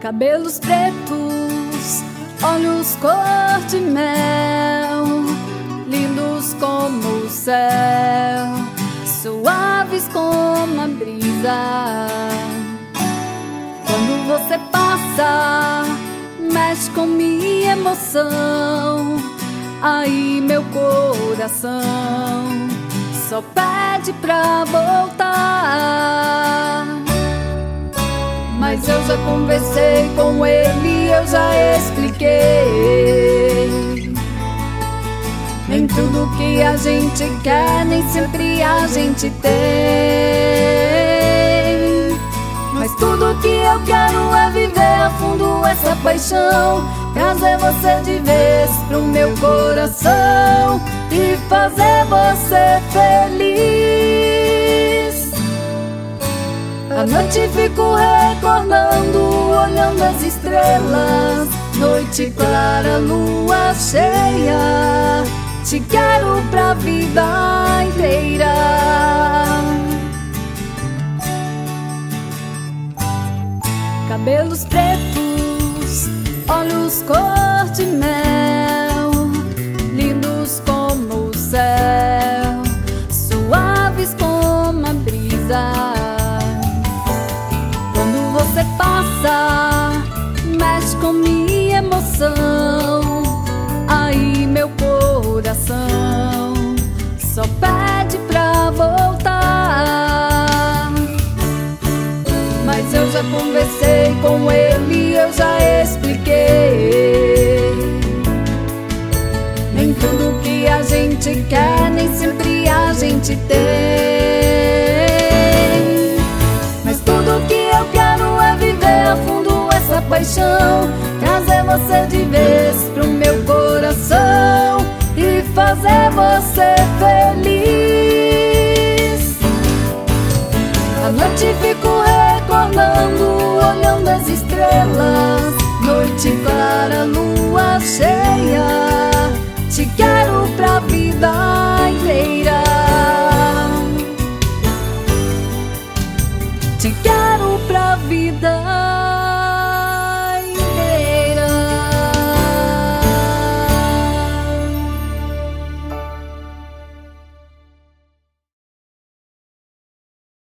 Cabelos pretos, olhos cor de mel, lindos como o céu, suaves como a brisa. Quando você passa, mexe com minha emoção. Aí meu coração só pede pra voltar. Mas eu já conversei com ele, eu já expliquei. Nem tudo que a gente quer, nem sempre a gente tem. Mas tudo que eu quero é viver a fundo essa paixão, trazer você de vez pro meu coração e fazer você feliz. À noite fico recordando, olhando as estrelas, noite clara, lua cheia. Te quero pra vida inteira. Cabelos pretos, olhos cor de mel, lindos como o céu, suaves como a brisa. Quando você passa, mexe com minha emoção. Aí meu coração só pede pra voltar. Mas eu já conversei com ele, eu já expliquei. Nem tudo que a gente quer, nem sempre a gente tem. Mas tudo que eu quero é viver a fundo essa paixão, trazer você de vez pro meu coração e fazer você feliz. À noite fico recordando, olhando as estrelas, noite clara, lua cheia. Te quero pra vida inteira. Te quero pra vida